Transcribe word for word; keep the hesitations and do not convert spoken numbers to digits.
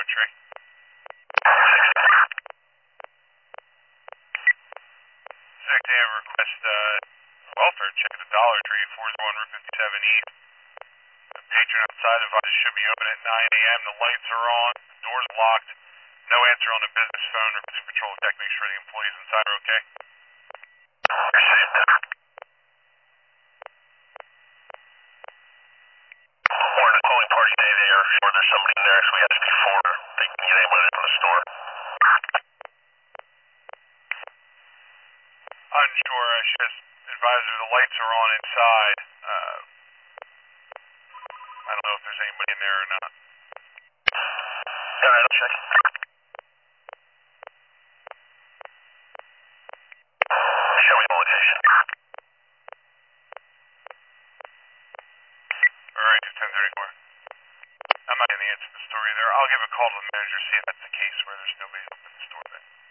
Dollar Tree. Zach, they have a request, uh, welfare check at the Dollar Tree, four oh one Route fifty-seven East. The patron outside advised should be open at nine A M The lights are on, the door's locked. No answer on the business phone. Request patrol deck. Make sure the employees inside are okay. Received. We're in a cooling party day there. Sure, there's somebody in there. Actually, we asked before they can get anyone in from the store. Unsure. I should just advise her the lights are on inside. Uh, I don't know if there's anybody in there or not. All right, I'll check. Show me the location. Alright, ten thirty-four. I'm not getting the answer to the story there. I'll give a call to the manager, see if that's the case where there's nobody open the store then.